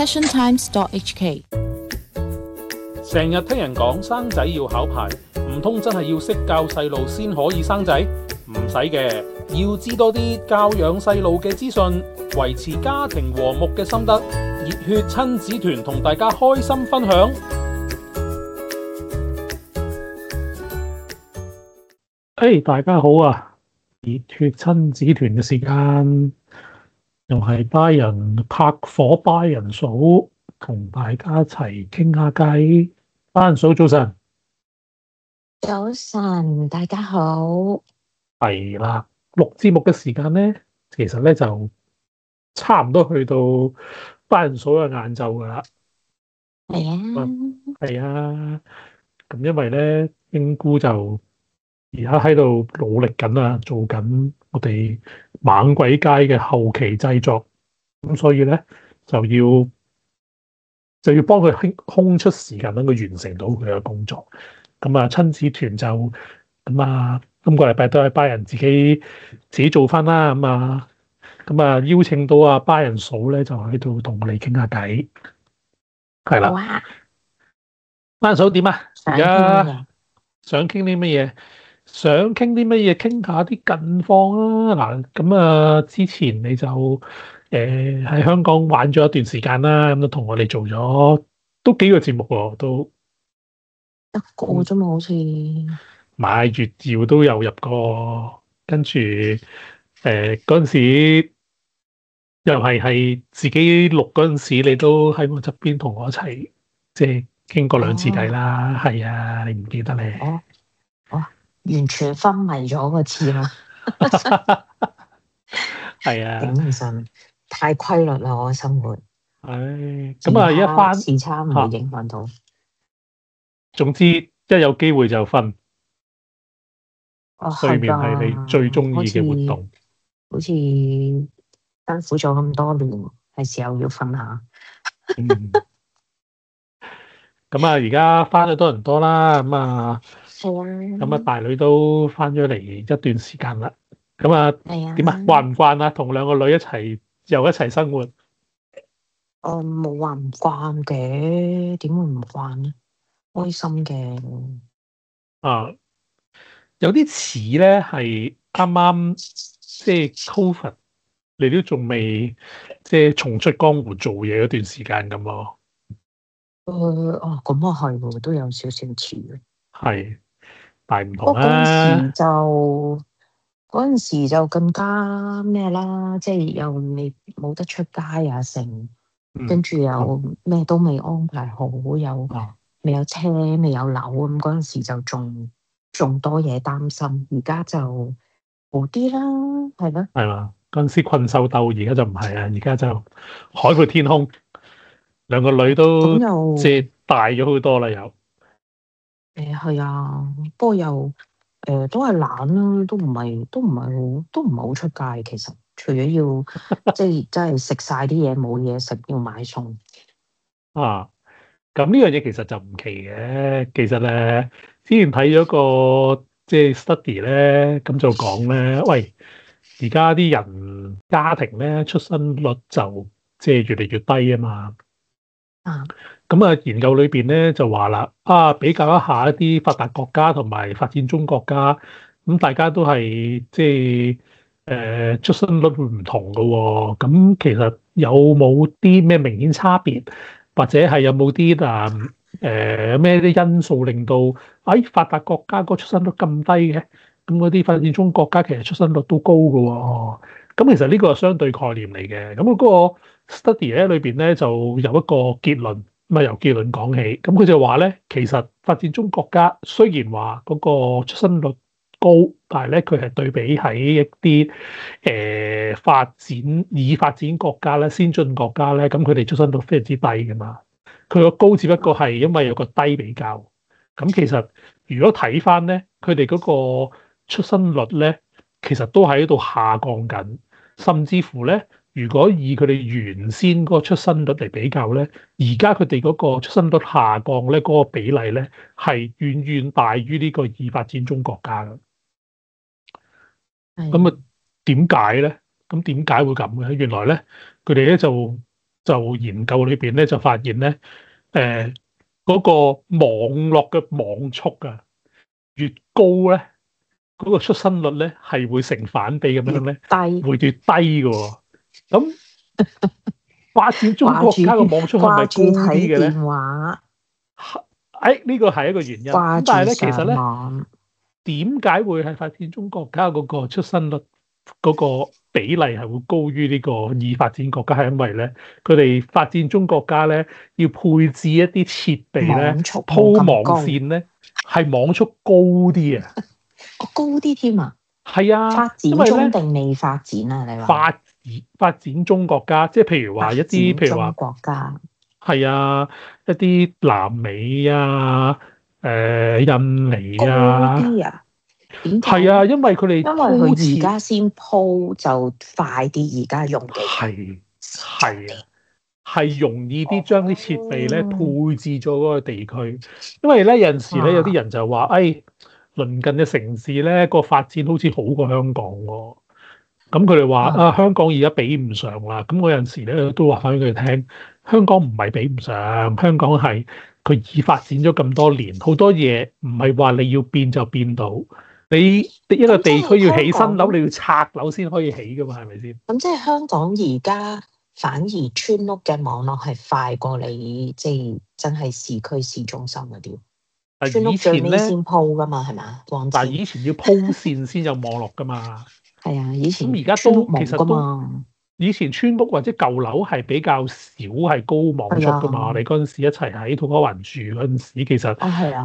passiontimes.hk。 成日聽人講生仔要考牌，唔通真係要識教細路先可以生仔？唔使嘅，要知多啲教養細路嘅資訊，維持家庭和睦嘅心得。熱血親子團同大家開心分享。 大家好啊！熱血親子團嘅時間，又係巴人拍火巴人嫂，同大家一齊傾下偈。巴人嫂早晨， 早晨，大家好。 係啦，錄節目嘅時間咧，其實咧就差唔多去到巴人嫂嘅晏晝噶啦。 係啊， 係啊，咁因為咧，英姑就而家喺度努力緊啊，做緊我哋猛鬼街嘅後期製作，咁所以咧就要幫佢空出時間，等佢完成到佢嘅工作。咁啊，親子團就咁啊，今個禮拜都係巴人自己做翻啦。咁啊邀請到阿巴人嫂咧，就喺度同我哋傾下偈。係啦， 哇！ 巴人嫂點啊？而家想傾啲乜嘢？想傾啲乜嘢？傾下啲近況啊！嗱，咁啊，之前你就喺香港玩咗一段時間啦，咁都同我哋做咗都幾個節目喎，都一個啫嘛，好似買月曜都有入過，跟住嗰陣時又係自己錄嗰陣時，你都喺我側邊同我一齊即係傾過2次偈啦。係啊，你唔記得咧？ 完全昏迷咗個字啦。 係啊， 頂唔順，太規律啦，我嘅生活。 咁啊，一翻時差唔會影響到。 總之一有機會就瞓，睡眠係你最中意嘅活動。 好似辛苦咗咁多年，係時候要瞓下。 咁啊，而家翻咗多倫多啦，咁啊，大女都翻咗嚟一段時間啦。咁啊，點啊？慣唔慣啊？同2個女一齊生活？ 冇話唔慣嘅，點會唔慣咧？開心嘅。 有啲似咧，係啱啱即係 COVID，你都仲未即係重出江湖做嘢嗰段時間咁咯。 咁啊係喎，都有少少似嘅。 係，但係唔同啦。 嗰陣時就更加咩啦，即係又未冇得出街啊成，跟住又咩都未安排好，又未有車，未有樓咁，嗰陣時就仲多嘢擔心。而家就好啲啦，係咯。 係嘛？嗰陣時困獸鬥，而家就唔係啊！而家就海闊天空。2個女都即係大咗好多啦，又係啊，不過又都係懶啦，都唔係好出街。其實除咗要即係真係食晒啲嘢冇嘢食，要買餸咁呢樣嘢其實就唔奇嘅。其實咧，之前睇咗個即係 study 咧，咁就講咧，喂，而家啲人家庭咧出生率就即係越嚟越低啊嘛。咁啊，研究裏邊咧就話啦，比較一下一啲發達國家同埋發展中國家，咁大家都係即係出生率會唔同㗎喎。咁其實有冇啲咩明顯差別，或者係有冇啲咩啲因素令到發達國家個出生率咁低嘅？咁嗰啲發展中國家其實出生率都高㗎喎。咁其實呢個係相對概念嚟嘅。咁嗰個 study 咧裏邊咧就有一個結論，由結論講起。咁佢就話咧，其實發展中國家雖然話嗰個出生率高，但係咧佢係對比喺一啲已發展國家咧、先進國家咧，咁佢哋出生率非常之低㗎嘛。佢個高只不過係因為有個低比較。咁其實如果睇翻咧，佢哋嗰個出生率咧，其實都喺度下降緊，甚至乎咧，如果以佢哋原先嗰個出生率嚟比較咧，而家佢哋嗰個出生率下降咧，嗰個比例咧係遠遠大於呢個已發展中國家嘅。咁啊，點解咧？咁點解會咁嘅？原來咧，佢哋咧就就研究裏邊咧就發現咧，嗰個網絡嘅網速啊越高咧，嗰個出生率咧係會成反比咁樣咧， 低會越低嘅喎。咁發展中國家嘅網速係咪高啲嘅咧？ 電話呢個係一個原因。咁但係咧，其實咧，點解會係發展中國家嗰個出生率嗰個比例係會高於呢個已發展國家？係因為咧，佢哋發展中國家咧要配置一啲設備咧，鋪網線咧係網速高啲啊！ 高啲添啊！ 係啊， 發展中定未發展啊？你話發展中國家，即係譬如話一啲，譬如話國家係啊，一啲南美啊、印尼啊， 高啲啊？點解？ 係啊，因為佢而家先鋪就快啲，而家用嘅係容易啲將啲設備咧配置咗嗰個地區，因為咧有陣時咧有啲人就話，鄰近嘅城市咧個發展好似好過香港喎。咁佢哋話香港而家比唔上啦。咁我有陣時咧都話翻俾佢哋聽，香港唔係比唔上，香港係佢已發展咗咁多年，好多嘢唔係話你要變就變到。你一個地區要起新樓，你要拆樓先可以起噶嘛？係咪先？ 咁即係香港而家反而村屋嘅網絡係快過你，即係真係市區市中心嗰啲。村屋最尾先鋪噶嘛，係咪？ 但係以前要鋪線先有網絡噶嘛。 係啊，以前咁而家都其實都以前村屋或者舊樓係比較少係高網速噶嘛。我哋嗰陣時一齊喺土瓜灣住嗰陣時，其實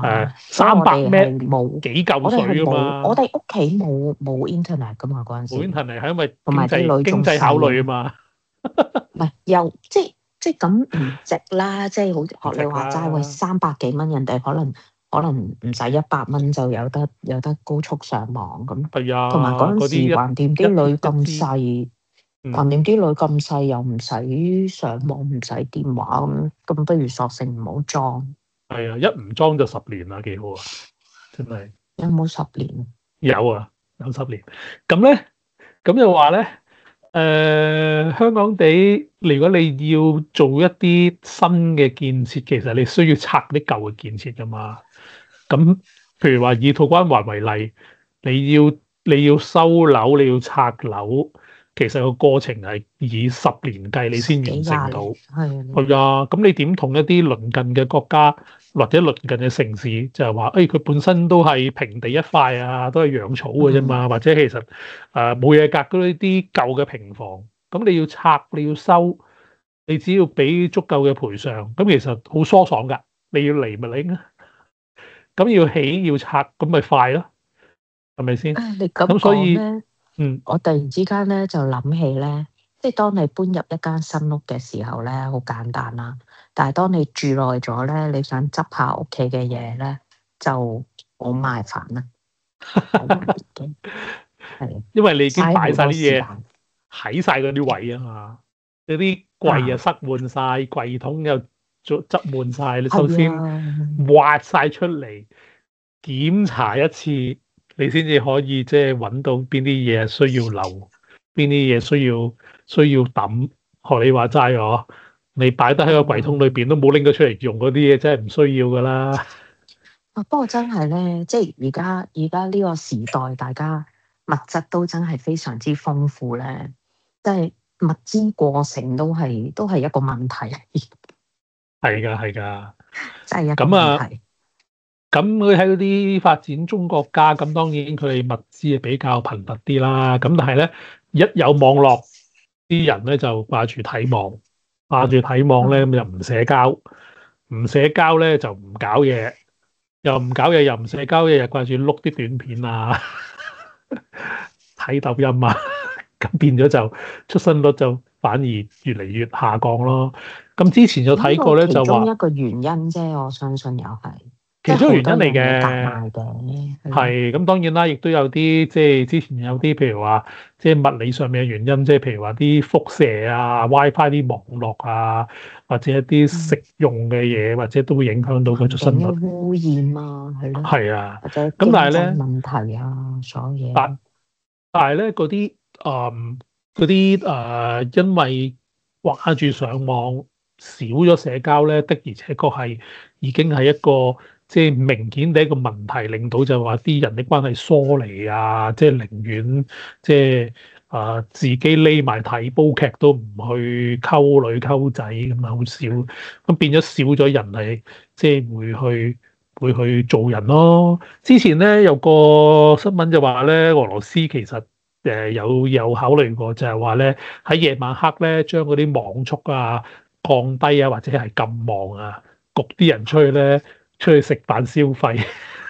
300 Mbps 幾嚿水噶嘛。 我哋屋企冇 internet 噶嘛嗰陣時。 冇 internet 係因為同埋啲女經濟考慮啊嘛。 唔係又即係咁唔值啦，即係好學你話齋，喂300幾蚊，人哋可能唔使100蚊就有得高速上網咁。 係啊， 同埋嗰陣時橫掂啲女咁細，橫掂啲女咁細又唔使上網，唔使電話咁不如索性唔好裝。 係啊，一唔裝就10年啦，幾好啊！真係。 有冇10年？ 有啊，有10年。咁咧，咁就話咧，香港地，如果你要做一啲新嘅建設，其實你需要拆啲舊嘅建設噶嘛。咁譬如話以土瓜灣為例，你要收樓，你要拆樓，其實個過程係以10年計，你先完成到。係啊，咁你點同一啲鄰近嘅國家或者鄰近嘅城市就係話，佢本身都係平地一塊啊，都係養草嘅啫嘛，或者其實冇嘢隔嗰啲舊嘅平房，咁你要拆你要收，你只要俾足夠嘅賠償，咁其實好疏爽㗎。你要嚟咪嚟啊！咁要起要拆，咁咪快咯，係咪先？ 你咁所以我突然之間咧就諗起咧，即係當你搬入一間新屋嘅時候咧，好簡單啦。但係當你住耐咗咧，你想執下屋企嘅嘢咧，就好麻煩啦。係， 因為你已經擺晒啲嘢喺晒嗰啲位啊嘛，嗰啲櫃塞滿晒，櫃桶又執滿晒，你首先挖晒出嚟，檢查一次，你先至可以即係揾到邊啲嘢需要留，邊啲嘢需要抌。學你話齋喎，你擺得喺個櫃桶裏邊都冇拎咗出嚟用嗰啲嘢，真係唔需要噶啦。 不過真係咧，即係而家呢個時代，大家物質都真係非常之豐富咧，即係物資過剩都係一個問題。 係㗎， 真係一個問題。 咁佢喺嗰啲發展中國家，咁當然佢哋物資係比較貧乏啲啦。咁但係咧，一有網絡，啲人咧就掛住睇網咧，咁就唔社交，唔社交咧就唔搞嘢，又唔搞嘢又唔社交，日日掛住碌啲短片啊，睇抖音啊，咁變咗就出生率就反而越嚟越下降咯。咁之前就睇過咧，就話其中一個原因啫，我相信又係其中原因嚟嘅。係咁當然啦，亦都有啲即係之前有啲譬如話，即係物理上面嘅原因，即係譬如話啲輻射啊、WiFi 啲網絡啊，或者一啲食用嘅嘢，或者都會影響到個出生率。 污染啊，係咯。係啊， 或者咁但係咧問題啊，所有嘢。 但係咧嗰啲因為掛住上網，少咗社交咧，的而且確係已經係一個即係明顯嘅一個問題，令到就話啲人嘅關係疏離啊，即係寧願即係自己匿埋睇煲劇都唔去溝女溝仔咁啊，好少咁變咗少咗人係即係會去做人咯。之前咧有個新聞就話咧，俄羅斯其實有考慮過，就係話咧喺夜晚黑咧將嗰啲網速啊降低啊，或者係禁網啊，焗啲人出去食飯消費。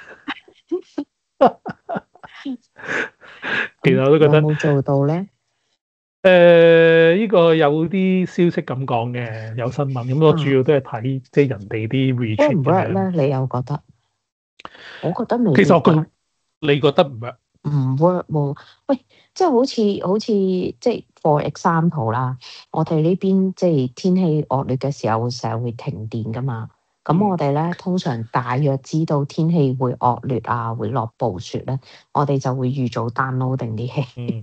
其實我都覺得有冇做到咧？ 呢個有啲消息咁講嘅，有新聞咁，我主要都係睇即係人哋啲 work 唔 retweet 咁 work 樣。 咧？你又覺得？我覺得未其實我覺必得你覺得唔 work？ 唔 work 喎。喂，即係好似即係 for example 啦，我哋呢邊即係天氣惡劣嘅時候，成日會停電噶嘛。咁我哋咧通常大約知道天氣會惡劣啊，會落暴雪咧，我哋就會預早 download 定啲戲， 嗯，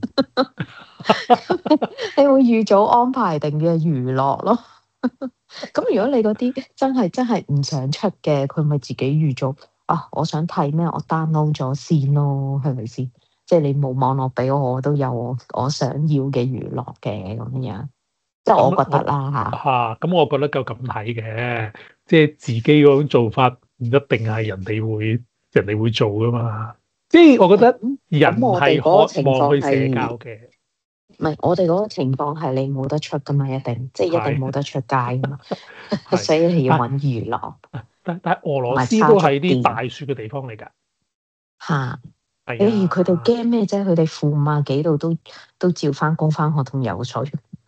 你會預早安排定嘅娛樂咯。咁如果你嗰啲真係唔想出嘅，佢咪自己預早啊？我想睇咩，我 download 咗先咯，係咪先？即係你冇網絡俾我，我都有我想要嘅娛樂嘅咁樣，即係我覺得啦嚇。 咁我覺得夠咁睇嘅，即係自己嗰種做法唔一定係人哋會做噶嘛。即係我覺得人咁我哋係嗰個情渴望去社況係交嘅。 唔係我哋嗰個情況係你冇得出噶嘛，一定即係一定冇得出街噶嘛， 係所以你要揾娛樂但係俄羅斯都係啲大雪嘅地方嚟㗎。 嚇。 係佢哋驚咩啫？佢哋-50都照翻工翻學同游水。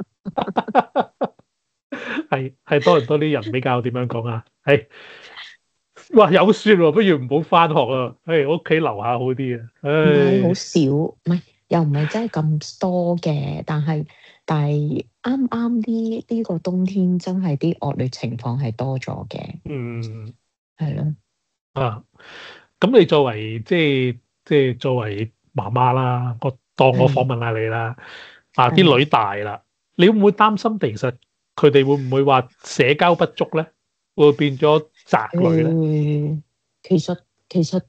係多倫多啲人比較點樣講啊？哇有雪喎，不如唔好翻學啊！我屋企樓下好啲啊！ 唔係好少，唔係又唔係真係咁多嘅，但係啱啱呢個冬天真係啲惡劣情況係多咗嘅， 嗯係咯。 啊，咁你作為即係作為媽媽啦，當我訪問下你啦。啲女大啦，你會唔會擔心其實佢哋會唔會話社交不足咧，會變咗宅女咧？ 其實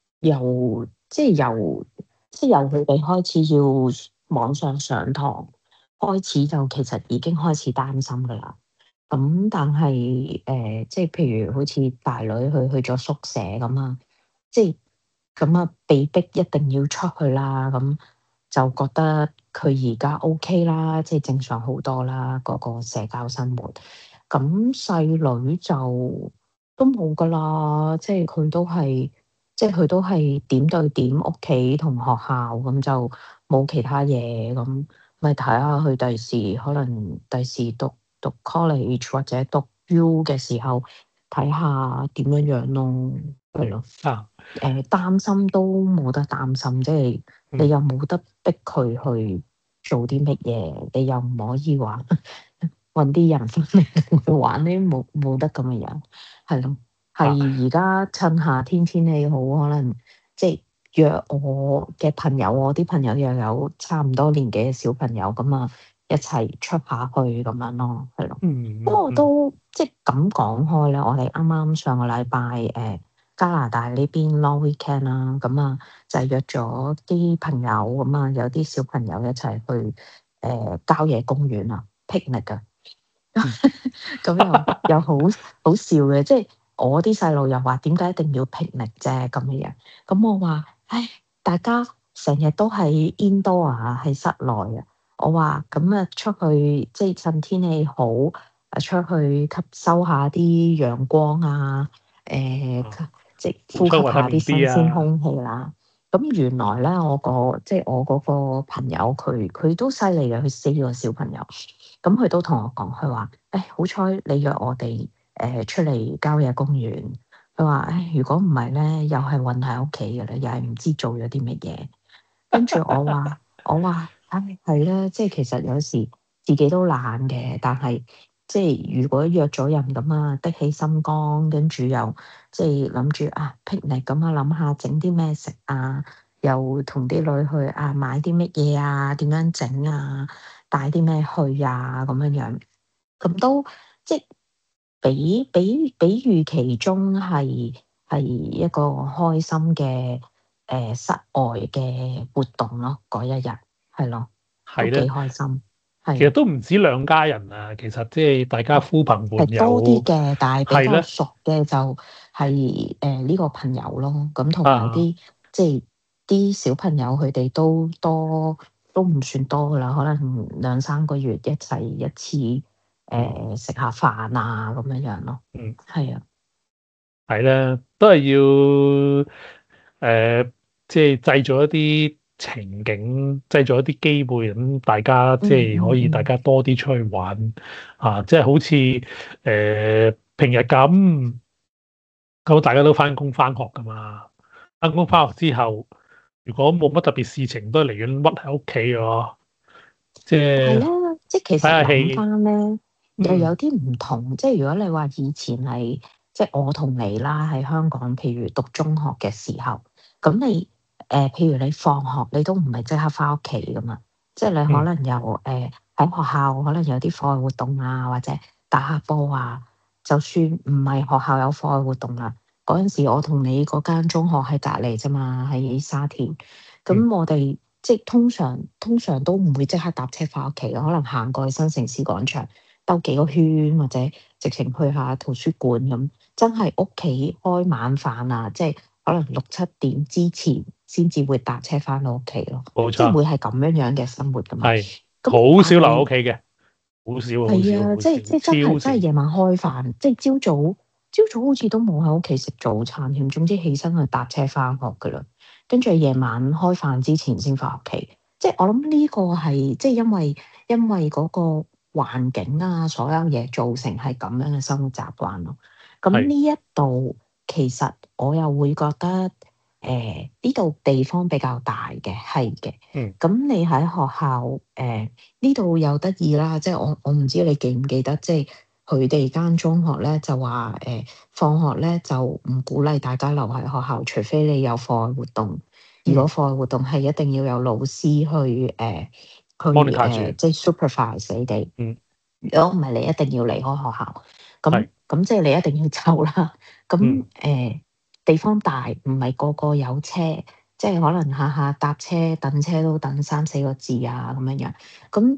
由佢哋開始要網上上堂開始，就其實已經開始擔心噶啦。咁但係即係譬如好似大女去咗宿舍咁啊，即係咁啊，被逼一定要出去啦，咁就覺得佢而家 OK 啦，即係正常好多啦，嗰個社交生活。咁細女就都冇噶啦，即係佢都係點對點屋企同學校，咁就冇其他嘢，咁咪睇下佢第時讀 college 或者讀 U 嘅時候睇下點樣樣咯，係咯。擔心都冇得擔心，即係你又冇得逼佢去做啲乜嘢，你又唔可以話搵啲人翻嚟同佢玩呢，冇得咁嘅樣，係咯。係而家趁夏天天氣好，可能即係約我嘅朋友，我啲朋友又有差唔多年紀嘅小朋友咁啊，一齊出下去咁樣咯，係咯。不過都即係咁講開咧，我哋啱啱上個禮拜加拿大呢邊 long weekend 啦，咁啊就係約咗啲朋友咁啊，有啲小朋友一齊去郊野公園啊 picnic 啊，咁又好笑嘅，即係我啲細路又話點解一定要 picnic 啫咁樣，咁我話大家成日都喺 indoor 啊，喺室內啊，我話咁啊出去即係趁天氣好出去吸收下啲陽光啊，即係呼吸下啲新鮮空氣啦。咁原來咧，我嗰個朋友佢都犀利嘅，佢4個小朋友。咁佢都同我講，佢話好彩你約我哋出嚟郊野公園。佢話如果唔係咧，又係韞喺屋企嘅啦，又係唔知做咗啲乜嘢。跟住我話係啦，即係其實有時自己都懶嘅，但係即係如果約咗人咁啊，的起心肝，跟住又即係諗住picnic咁啊，諗下整啲咩食啊，又同啲女去買啲乜嘢啊，點樣整啊，帶啲咩去啊咁樣樣。 咁都即係比預期中係一個開心嘅室外嘅活動咯，嗰一日係咯，都幾係咧， 開心。 其實係都唔止兩家人啊，其實即係大家呼朋喚係多啲友， 嘅，但係比較係咧熟嘅就係呢個朋友咯。咁同埋啊， 啲即係啲小朋友，佢哋都多都唔算多噶啦，可能2-3個月一齊一次食下飯啊咁樣樣咯。 嗯， 係啊， 係咧，都係要即係製造一啲情景，製造一啲機會，咁大家即係可以大家多啲出去玩啊！即係好似平日咁大家都翻工翻學噶嘛，翻工翻學之後，如果冇乜特別事情，都係寧願屈喺屋企嘅，即係係啦，即係其睇下實諗戲， 翻咧，又嗯有啲唔同。即係如果你話以前係即係我同你啦，喺香港，譬如讀中學嘅時候，咁你譬如你放學，你都唔係即刻翻屋企噶嘛，即係你可嗯能有喺學校可能有啲課外活動啊，或者打下波啊。就算唔係學校有課外活動啦，嗰陣時我同你嗰間中學喺隔離啫嘛，喺沙田。 嗯咁我哋即係通常都唔會即刻搭車翻屋企，可能行過去新城市廣場兜幾個圈，或者直情去下圖書館咁。真係屋企開晚飯啊，即係可能6-7點之前先至會搭車翻到屋企咯， 冇錯， 即係會係咁樣嘅生活噶嘛。 係咁好少留但係屋企嘅，好少好係啊， 少好少， 即係真係超少。 真係夜晚開飯，即係朝早好似都冇喺屋企食早餐添。總之起身去搭車翻學噶啦，跟住夜晚開飯之前先翻屋企。即係我諗呢個係即係因為嗰個環境啊，所有嘢造成係咁樣嘅生活習慣咯。咁係呢一度其實我又會覺得呢度地方比較大嘅，係嘅。 嗯咁你喺學校呢度又得意啦，即係我唔知你記唔記得，即係佢哋間中學咧就話放學咧就唔鼓勵大家留喺學校，除非你有課外活動。如果課外活動係一定要有老師去 monitor 住， 即係 supervise 你哋。 嗯如果唔係，你一定要離開學校。咁係咁即係你一定要走啦。咁嗯地方大，唔係個個有車。即係可能下下搭車等車都等3-4個字啊咁樣樣，咁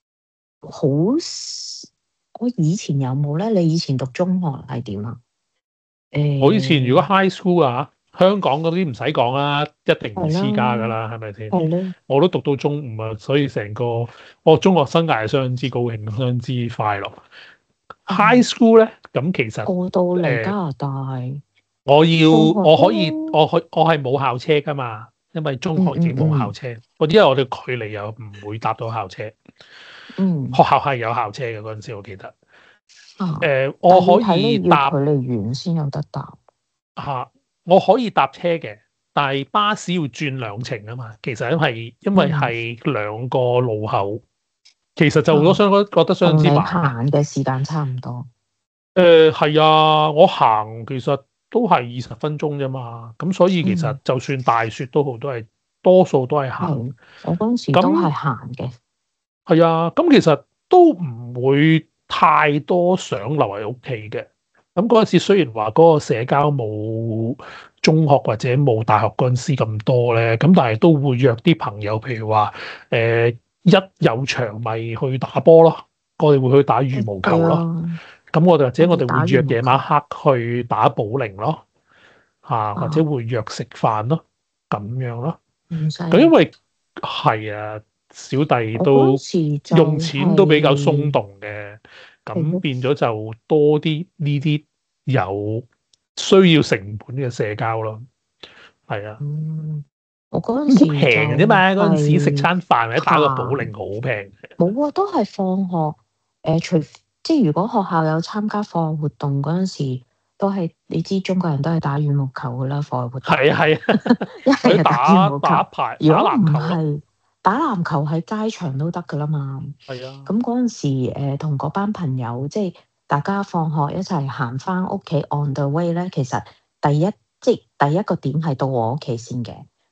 我以前有冇咧？你以前讀中學係點啊？ 我以前如果 high school 啊，香港嗰啲唔使講啦，一定唔黐家噶啦，係咪先？ 係咧， 我都讀到中五啊，所以成個我中學生涯係相當之高興，相當之快樂。high school 咧，咁其實過到嚟加拿大， 我可以都我係冇校車噶嘛，因為中學已經冇校車，因為我哋距離又唔會搭到校車。學校係有校車嘅嗰陣時，我記得。我可以搭距離遠先有得搭嚇，我可以搭車嘅，但係巴士要轉兩程啊嘛。其實因為係兩個路口，其實就我覺得相當之麻煩。 行嘅時間差唔多。 係啊，我行其實都係20分鐘啫嘛。咁所以其實就算大雪都好，多數都係行。 我嗰陣時都係行嘅。 係啊，咁其實都唔會太多想留喺屋企嘅。咁嗰陣時雖然話嗰個社交冇中學或者冇大學嗰陣時咁多咧，咁但係都會約啲朋友，譬如話一有場咪去打波咯，我哋會去打羽毛球咯。咁或者我哋會約夜晚黑去打保齡咯，或者會約食飯咯，咁樣咯。咁因為係啊。小弟都用錢都比較鬆動嘅，咁變咗就多啲呢啲有需要成本嘅社交咯。係啊， 我嗰陣時平啫嘛，嗰陣時食餐飯或者打個保齡好平。 冇啊，都係放學即係如果學校有參加課外活動嗰陣時，都係你知中國人都係打羽毛球噶啦，課外活動係啊， 一係打羽毛球， 打牌、 如果打籃球咯。 打籃球喺街場都得噶啦嘛， 係啊。 咁嗰陣時同嗰班朋友即係大家放學一齊行翻屋企 on the way 咧，其實第一個點係到我屋企先嘅，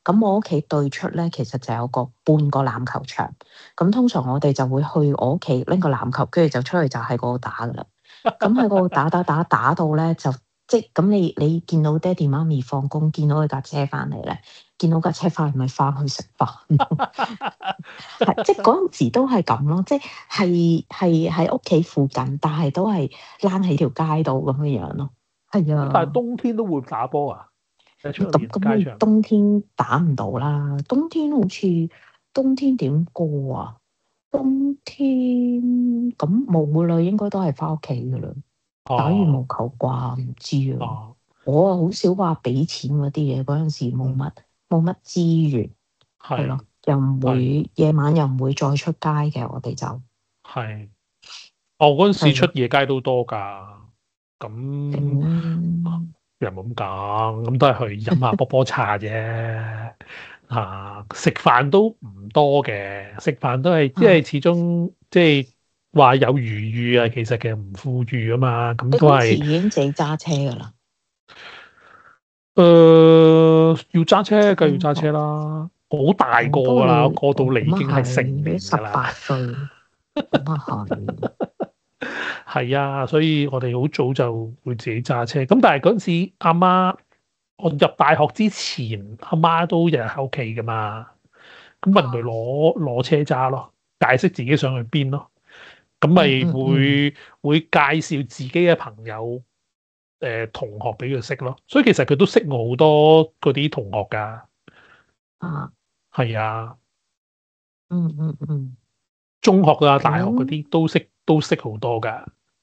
咁我屋企對出咧，其實就有半個籃球場。咁通常我哋就會去我屋企拎個籃球，跟住就出去就喺嗰度打噶啦。咁喺嗰度打到咧，就即係咁你見到爹哋媽咪放工，見到佢架車翻嚟咧，見到架車翻嚟咪翻去食飯。即係嗰陣時都係咁咯，即係喺屋企附近，但係都係躝喺條街度咁樣樣咯。係啊， 但係冬天都會打波啊？ 咁冬天打唔到啦，冬天好似冬天點過啊？冬天咁冇噶啦，應該都係翻屋企噶啦。打羽毛球啩，唔知啊。我啊好少話俾錢嗰啲嘢，嗰陣時冇乜資源，係咯，又唔會夜晚又唔會再出街嘅，我哋就係。嗰陣時出夜街都多㗎，咁。又冇咁講，咁都係去飲下波波茶啫。食飯都唔多嘅，食飯都係，因為始終即係話有餘裕啊，其實唔富裕啊嘛，咁都係。 已經自己揸車噶啦。 要揸車梗係要揸車啦，好大個噶啦，過到嚟已經係成年㗎啦。 18歲，咁啊係。 係啊，所以我哋好早就會自己揸車。咁但係嗰陣時，阿媽，我入大學之前，阿媽都日日喺屋企噶嘛。咁問佢攞車揸咯，解釋自己想去邊咯。咁咪會介紹自己嘅朋友、同學俾佢識咯。所以其實佢都識我好多嗰啲同學㗎。係啊。中學啊、大學嗰啲都識好多㗎。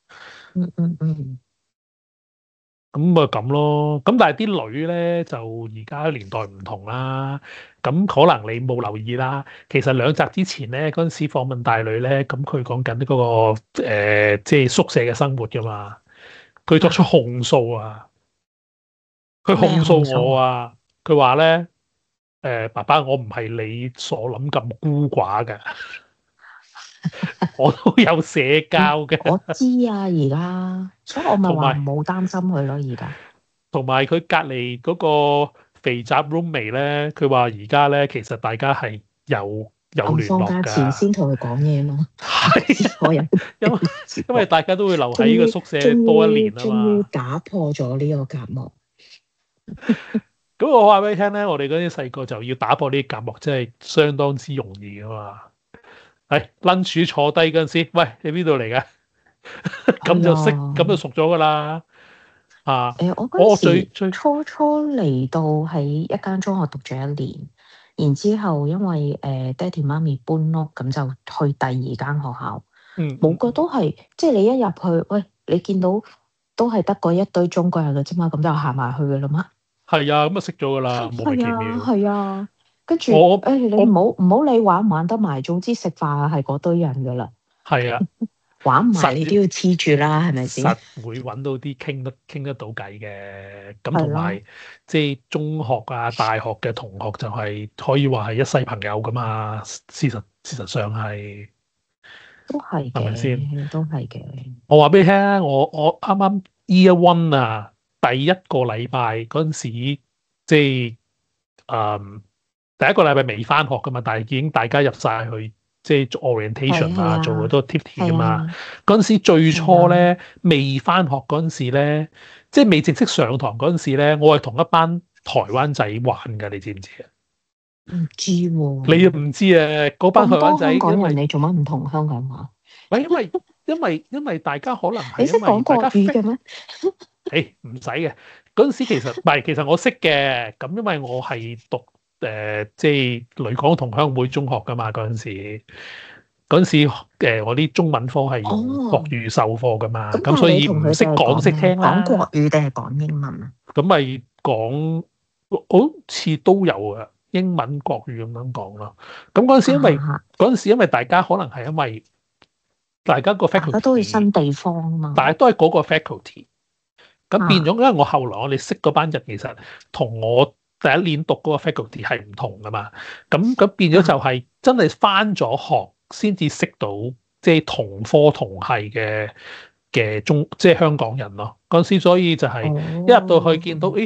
咁咪咁咯，咁但係啲女咧就而家年代唔同啦，咁可能你冇留意啦。其實兩集之前咧嗰陣時訪問大女咧，咁佢講緊嗰個即係宿舍嘅生活噶嘛，佢作出控訴啊，佢控訴我啊，佢話咧爸爸，我唔係你所諗咁孤寡嘅。我都有社交嘅， 我知啊，而家，所以我咪話唔好擔心佢咯。而家同埋佢隔離嗰個肥宅 roommate 咧，佢話而家咧其實大家係有聯絡㗎。 放假前先同佢講嘢嘛， 係，因為大家都會留喺呢個宿舍多一年啊嘛。 終於打破咗呢個隔膜。 咁我話俾你聽咧，我哋嗰啲細個就要打破呢啲隔膜，真係相當之容易㗎嘛。lunch 坐低嗰陣時，喂，你邊度嚟㗎？咁就識，咁就熟咗㗎啦。 我嗰時初嚟到喺一間中學讀咗1年，然之後因為爹哋媽咪搬屋，咁就去第2間學校。冇個都係，即係你一入去，喂，你見到都係得嗰一堆中國人嘅啫嘛，咁就行埋去㗎啦嘛。 係啊，咁就識咗㗎啦，莫名其妙。 係啊。跟住，你唔好理玩唔玩得埋，總之食飯係嗰堆人噶啦。係啊， 玩唔埋你都要黐住啦，係咪先？ 實會揾到啲傾得到偈嘅。咁同埋即係中學啊、大學嘅同學就係可以話係一世朋友噶嘛。事實上係都係嘅， 係咪先？ 都係嘅。 我話俾你聽啊，我啱啱 Year One 啊，第一個禮拜嗰陣時，即係第一個禮拜未翻學噶嘛，但係已經大家入晒去，即係做 orientation 啊，做好多 activity 噶嘛。嗰陣時最初咧未翻學嗰陣時咧，即係未正式上堂嗰陣時咧，我係同一班台灣仔玩噶，你知唔知啊？ 唔知喎。 你又唔知啊？嗰班台灣仔， 香港人你做乜唔同香港話？ 喂，因為大家可能係你識講國語嘅咩？ 唔使嘅。嗰陣時其實唔係，其實我識嘅。咁因為我係讀即係旅港同鄉會中學噶嘛，嗰陣時我啲中文科係用國語授課噶嘛，咁所以唔識講識聽啦。 講國語定係講英文啊？ 咁咪講好似都有啊，英文國語咁樣講咯。咁嗰陣時因為大家可能係因為大家個 faculty 都係新地方啊嘛， 但係都係嗰個 faculty。咁變咗，因為我後來我哋識嗰班人其實同我第一年讀嗰個 faculty 係唔同噶嘛，咁變咗就係真係翻咗學先至識到即係同科同系嘅即係香港人咯。嗰陣時所以就係一入到去見到，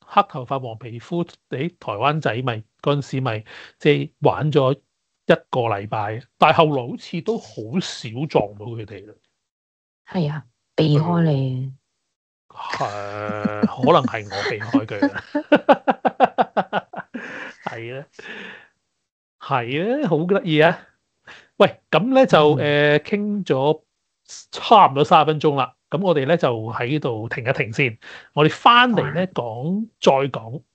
黑頭髮黃皮膚，你台灣仔咪嗰陣時咪即係玩咗一個禮拜，但係後來好似都好少撞到佢哋啦。 係啊，避開你。 可能係我避開佢啦。係啊，係啊，好得意啊！喂，咁咧就傾咗差唔多30分鐘啦。咁我哋咧就喺度停一停先。我哋翻嚟咧再講